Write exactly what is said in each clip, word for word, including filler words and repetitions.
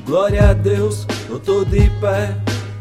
Glória a Deus, eu tô de pé.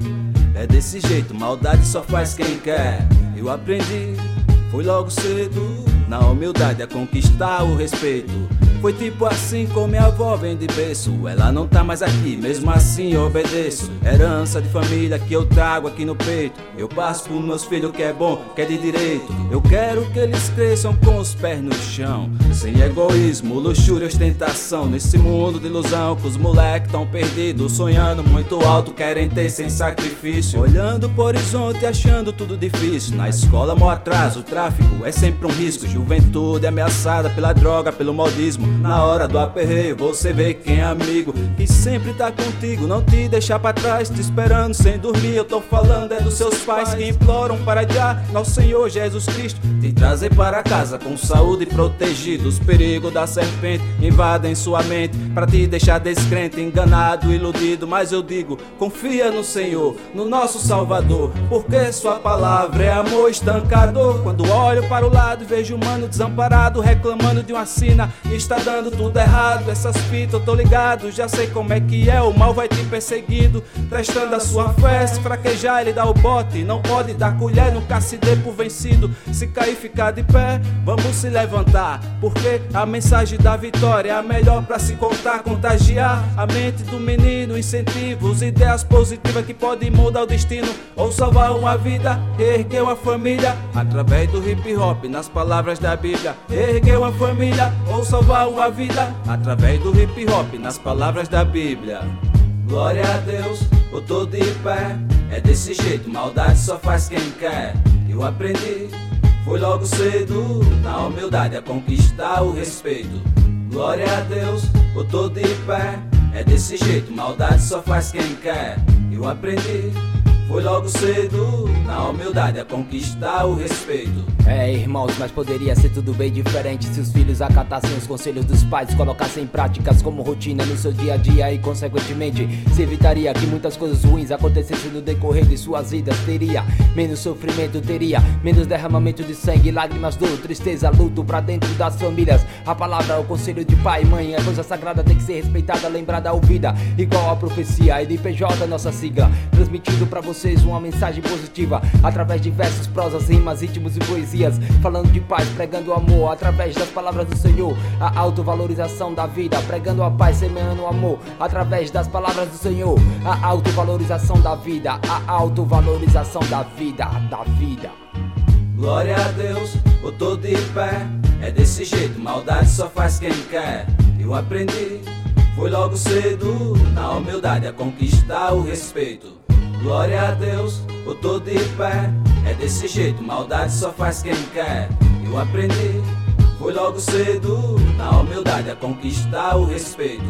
É desse jeito, maldade só faz quem quer. Eu aprendi, foi logo cedo, na humildade a conquistar o respeito. Foi tipo assim com minha avó vem de berço. Ela não tá mais aqui, mesmo assim eu obedeço. Herança de família que eu trago aqui no peito. Eu passo pros meus filhos que é bom, que é de direito. Eu quero que eles cresçam com os pés no chão, sem egoísmo, luxúria e ostentação. Nesse mundo de ilusão que os moleques tão perdidos, sonhando muito alto, querem ter sem sacrifício. Olhando pro horizonte achando tudo difícil. Na escola mó atraso, o tráfico é sempre um risco. Juventude ameaçada pela droga, pelo modismo. Na hora do aperreio você vê quem é amigo, que sempre tá contigo, não te deixar pra trás, te esperando sem dormir. Eu tô falando é dos seus pais que imploram para adiar nosso Senhor Jesus Cristo, te trazer para casa com saúde e protegido. Os perigos da serpente invadem sua mente pra te deixar descrente, enganado, iludido. Mas eu digo, confia no Senhor, no nosso Salvador, porque sua palavra é amor estancador. Quando olho para o lado vejo um mano desamparado, reclamando de uma sina, está dando tudo errado. Essas fitas eu tô ligado, já sei como é que é. O mal vai te perseguindo, testando a sua fé. Se fraquejar ele dá o bote, não pode dar colher, nunca se dê por vencido. Se cair ficar de pé, vamos se levantar, porque a mensagem da vitória é a melhor pra se contar. Contagiar a mente do menino, incentivos, ideias positivas que podem mudar o destino, ou salvar uma vida, erguer uma família, através do hip hop, nas palavras da Bíblia. Erguer uma família, ou salvar uma vida, através do hip hop, nas palavras da Bíblia. Glória a Deus, eu tô de pé. É desse jeito, maldade só faz quem quer. Eu aprendi, foi logo cedo, na humildade a conquistar o respeito. Glória a Deus, eu tô de pé. É desse jeito, maldade só faz quem quer. Eu aprendi, foi logo cedo, na humildade a conquistar o respeito. É, irmãos, mas poderia ser tudo bem diferente se os filhos acatassem os conselhos dos pais, colocassem práticas como rotina no seu dia a dia e, consequentemente, se evitaria que muitas coisas ruins acontecessem no decorrer de suas vidas. Teria menos sofrimento, teria menos derramamento de sangue, lágrimas, dor, tristeza, luto pra dentro das famílias. A palavra, o conselho de pai e mãe é coisa sagrada, tem que ser respeitada, lembrada, ouvida, igual a profecia. E D P J, nossa sigla, transmitindo pra vocês uma mensagem positiva através de versos, prosas, rimas, ritmos e poesias, falando de paz, pregando amor através das palavras do Senhor. A autovalorização da vida, pregando a paz, semeando o amor através das palavras do Senhor. A autovalorização da vida, a autovalorização da vida, da vida. Glória a Deus, eu tô de pé. É desse jeito, maldade só faz quem quer. Eu aprendi, foi logo cedo, na humildade a conquistar o respeito. Glória a Deus, eu tô de pé. É desse jeito, maldade só faz quem quer. Eu aprendi, foi logo cedo, na humildade a conquistar o respeito.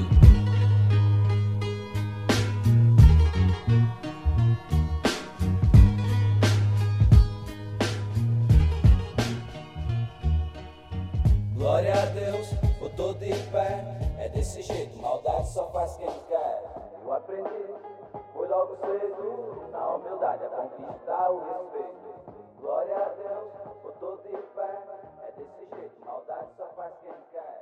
Glória a Deus, eu tô de pé. É desse jeito, maldade só faz quem quer. Eu aprendi, foi logo cedo, na humildade a conquistar o respeito. Glória a Deus, eu tô de pé. É desse jeito, maldade só faz quem quer.